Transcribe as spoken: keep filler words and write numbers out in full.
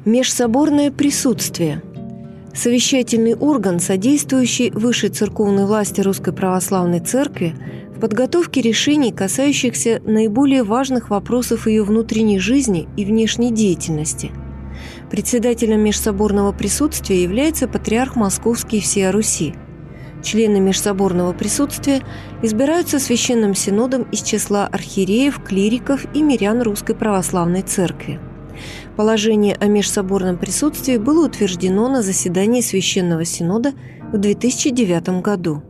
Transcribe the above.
Межсоборное присутствие – совещательный орган, содействующий высшей церковной власти Русской Православной Церкви в подготовке решений, касающихся наиболее важных вопросов ее внутренней жизни и внешней деятельности. Председателем межсоборного присутствия является патриарх Московский и всея Руси. Члены межсоборного присутствия избираются Священным Синодом из числа архиереев, клириков и мирян Русской Православной Церкви. Положение о межсоборном присутствии было утверждено на заседании Священного Синода в две тысячи девятом году.